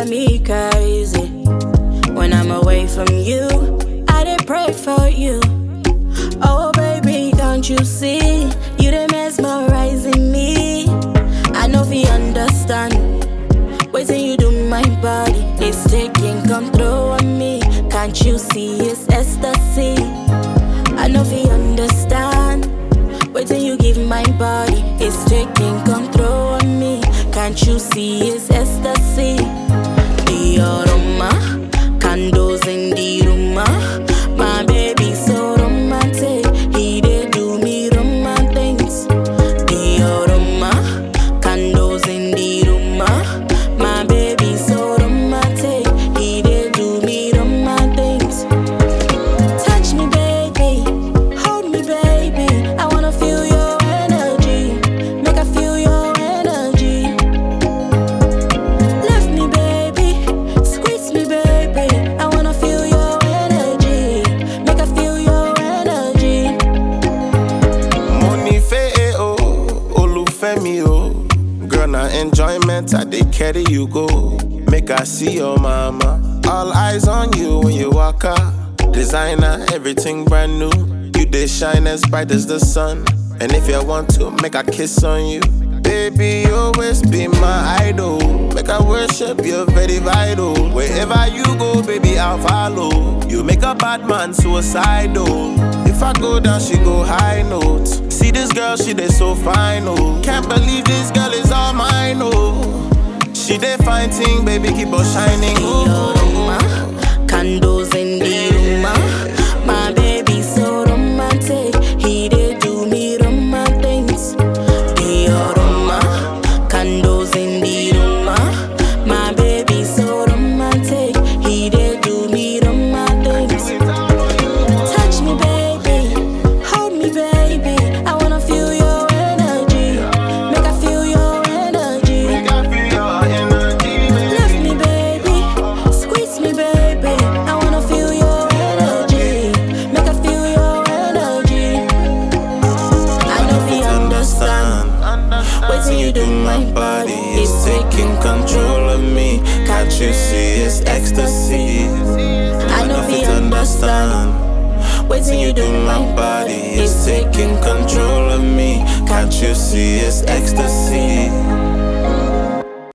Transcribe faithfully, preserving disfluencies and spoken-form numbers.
drive me crazy. When I'm away from you, I did pray for you. Oh baby, can't you see? You done mesmerizing me. I know if you understand. Waiting you do my body, it's taking control of me. Can't you see it's ecstasy? I know if you understand. Waiting you give my body, it's taking control of me. Can't you see it's ecstasy? The aroma, candles in the room. My baby so romantic, he did do me romantic things. The aroma, candles in the room. My baby so romantic, he did do me romantic things. Touch me baby, hold me baby, I wanna feel your energy, make I feel your energy. Lift me baby, squeeze me baby, I wanna feel your energy, make I feel your energy. Money fe oh, Olufemi oh. Girl, na enjoyment, I dey carry you go. Make I see your mama. All eyes on you when you walk out. Designer, everything brand new. You dey shine as bright as the sun. And if you want to, make a kiss on you. Baby, you always be my idol. Make I worship, you're very vital. Wherever you go, baby, I'll follow. You make a bad man suicidal. If I go down, she go high notes. See this girl, she dey so fine, oh. Can't believe this girl is all mine, oh. She dey fine thing, baby, keep on shining, oh. Aroma, candles in the room. My baby so romantic, he did do me romantic things. The aroma, candles in the room. My baby so romantic, he did do me romantic things. Touch me baby, hold me baby, I wanna feel your energy, make I feel your energy. Make I feel your energy, baby. Lift me baby, squeeze me baby, I wanna feel your energy, make I feel your energy. I know if you understand. Waiting you do my body, it's taking control of me. Can't you see it's ecstasy? I know if you understand. Waiting you do my body, it's taking control of me. Can't you see it's ecstasy?